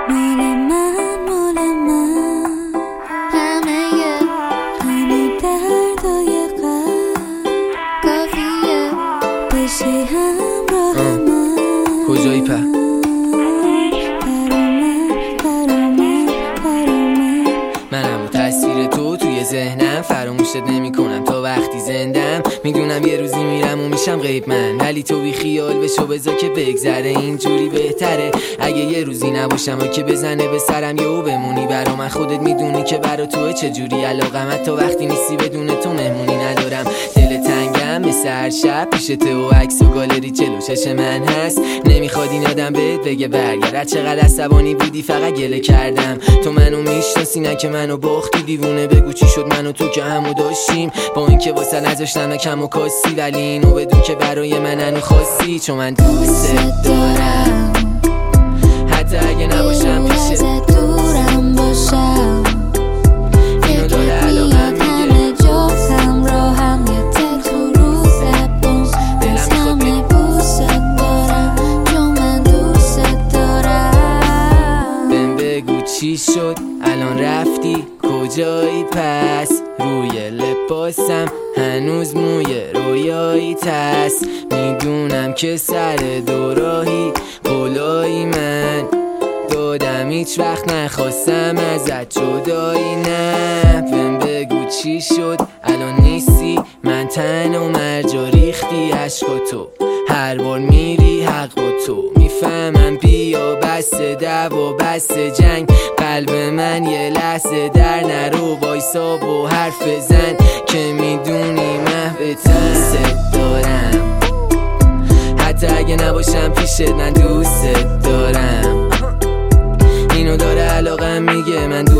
کجایی په؟ منم و تصویر تو توی ذهنم، فراموشت نمی کنم تا وقتی زندم. میدونم یه روزی میرم و میشم غیب من، ولی تو بی خیال بشو بذار که بگذره، اینجوری بهتره. اگه یه روزی نباشم و که بزنه به سرم یهو بمونی، برا من خودت میدونی که برا توه چجوری علاقمت، تا وقتی نیستی بدون تو مهمونی ندارم. دل تنگم مثل هر شب پیشته و عکس و گالری جلو چش من هست. نمیخواد این آدم بهت بگه برگرد، چقدر عصبانی بودی فقط گله کردم. تو منو میشناسی نه که منو باختی، دیوونه بگو چی شد من و تو که همو داشتیم، با اینکه واسه نذاشتم کم و کاسی، ولی اینو بدون که برای من هنو خاصی. چون من دوست دارم حتی اگه نباشم پیشت، دورم باشم. اینو داره علاقم میگه جفتم راهم یه تک رو زبون، دلم میخواد همه بوست دارم چون من دوست دارم. بهم بگو چی شد الان رفتی کجایی پس، روی لباسم هنوز موی رویایی تست. میدونم که سر دوراهی قولایی من دادم، هیچ وقت نخواستم ازت جدایی. نه بهم بگو چی شد الان نیستی، من تن و مرجا ریختی عشق تو، هر بار میری حق با تو. میفهمم بیا بس دعوا بس جنگ، قلب من یه لحظه در نرو، وایسا و حرف بزن که میدونی محوتم. دوست دارم حتی اگه نباشم پیشت، من دوست دارم. اینو داره علاقم میگه من